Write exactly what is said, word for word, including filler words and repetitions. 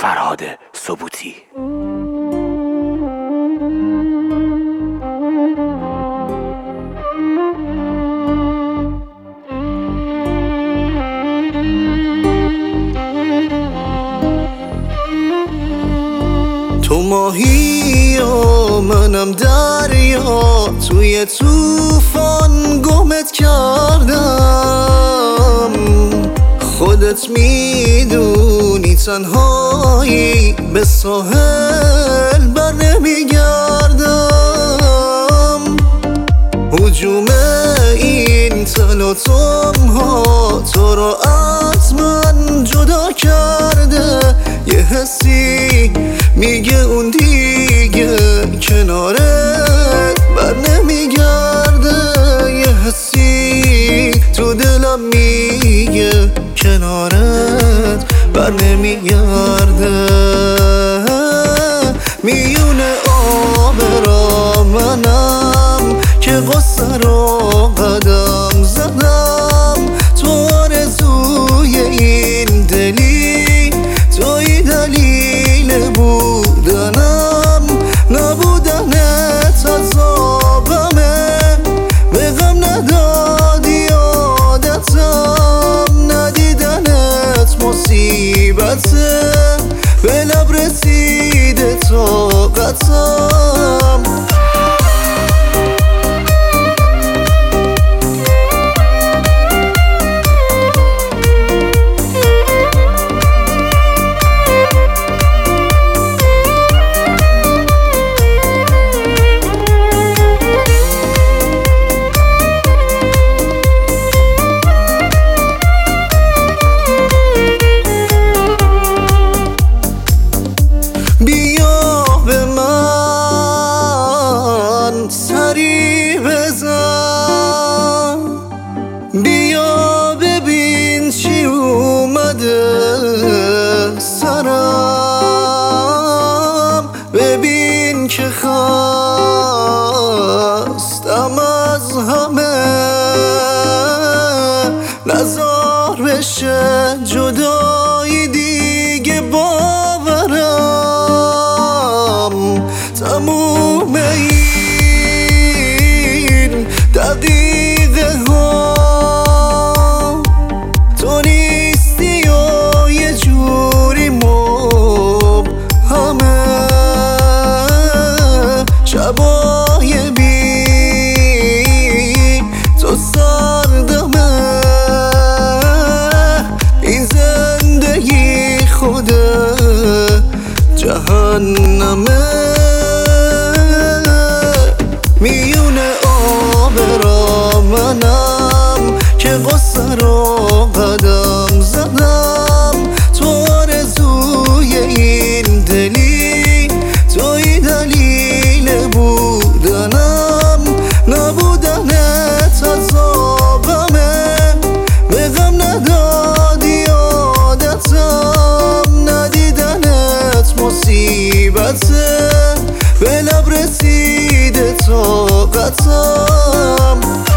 فرهاد سبوتی. تو ماهی و منم دریا، توی طوفان گمت کردم. خودت میدونی تنهایی به ساحل بر نمیگردم. هجوم این تلاطم ها تو را از من جدا کرده. یه حسی میگه اون دیگه کنارت بر نمیگرده. یه حسی تو دلم میگه کنارت بر نمیگرده. میونه آب را منم که قصه را قدم زدم. تو آرزوی این دلی، توی دلیل بودنم. نبودنت عذابمه، به غم ندادی عادتم. ندیدنت مصیبته، به لب رسیده طاقتم. بیا به من سری بزن، بیا ببین چی اومده سرم. ببین که خستم از همه، نزار بشه جدایی دیگه باورم. تموم این دقیقه ها تو نیستی و یه جوری مب همه. شبای بی تو سردمه، این زندگی خود جهنمه. میونه آب را منم که قصه را قدم زدم. تو آرزوی این دلی، توی دلیل بودنم. نبودنت عذابمه، به غم ندادی عادتم. ندیدنت مصیبته، به لب رسیده طاقتم.